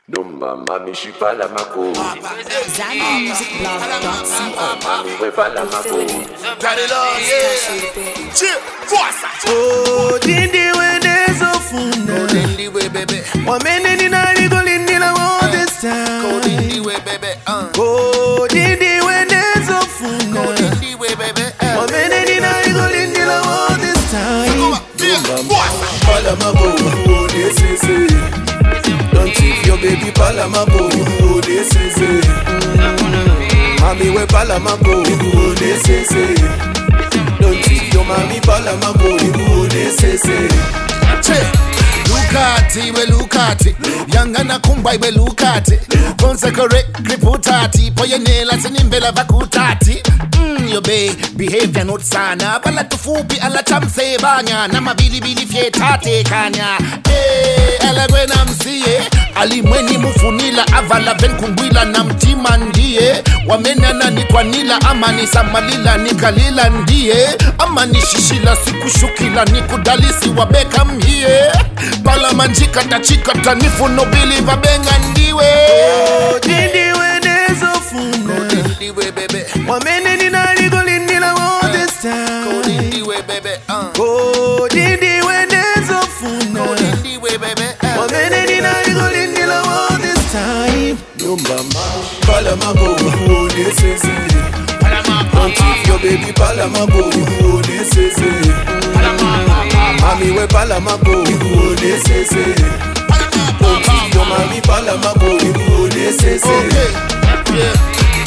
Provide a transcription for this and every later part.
Numba mami je suis pas la mako. ZanMusicBlog.co. Mami ouais pas la mako. Oh, Dindi wenezo funda. Dindi we baby. Wamene ni nani golindila all this time. Dindi we baby. Oh, Dindi wenezo funda. Dindi we baby. Wamene ni nani golindila all this time. Palamabo, oh this is it. Don't tease your baby Palamabo, oh this is it. Mommy we Palamabo, oh this is it. Don't tease your mommy Palamabo, oh this is it. Lukati we Lukati, yangana kumbai we Lukati. Consecrate kriputati, poyenela sinimbela vakutati. Yo behavior not sana, bala tufupi ala chamse banya, na mabilibili fietate kanya. Ela gwena msiye, alimweni mufunila avala venkungwila na mtima ndiye. Wamenana ni kwa nila ama ni samalila ni kalila ndiye. Ama ni shishila sikushukila ni kudalisi wabeka mhiye. Pala manjika tachika tanifu nobili vabenga ndiwe. Oh, Dindi wenezo funda. Dindi we baby. Wamene ni nani golindila all this time. Dindi we baby. Oh, Dindi wenezo funda. Dindi we baby. Wamene ni nani golindila all this time. Numba Palamabo, oh this is it. Don't tease your baby Palamabo, oh this is it. Mommy we Palamabo, oh this is it. Don't tease your mommy Palamabo, oh this is it.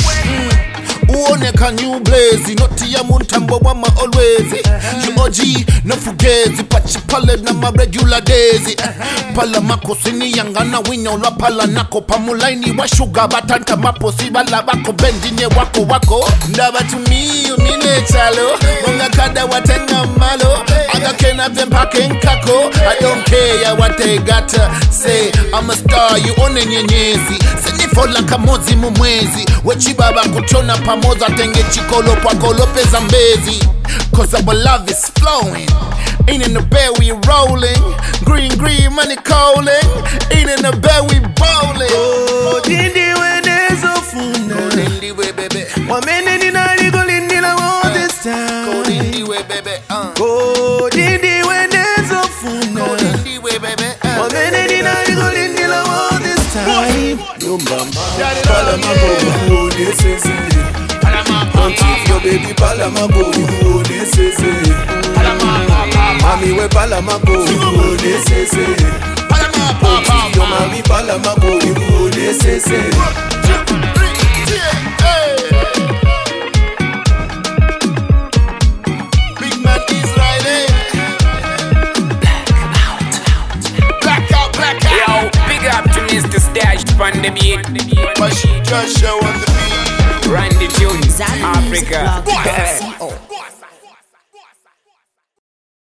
Uoneka new blaze, noti ya muntambo wama always. You OG, no fugezi, pachi pale na ma regular days. Pala mako sini yangana winyo la pala nako pamulaini wa sugar batanta mapo sibala wako bendine wako. Ndaba tumi umine chalo, monga kada watenga malo. Aga kena vempake nkako, I don't care what they got to say. I'm a star, you one nyenyezi. Senifola kamozi mumwezi, wechibaba kuchona pamoza tenge chikolo pakolo peza mbezi. Cause our love is flowing. Ain't in the bed we rolling. Green money calling. Ain't in the bed we bowling. Oh, Dindi wenezo funda. Dindi we baby. Wamene ni nani golindila all this time. Dindi we baby. Oh, Dindi wenezo funda. Dindi we baby. Wamene ni nani golindila all this time. Numba Palamabo, oh this is it. Don't tease your baby Palamabo, oh this is it. Mommy we Palamabo, oh this is it. Don't tease your mommy Palamabo, oh this is it. Big man Israeli. Blackout. Yo, big up to Mr. Stash on the beat. But she just show on the beat. Run the tunes, Africa. ZanMusicBlog.co.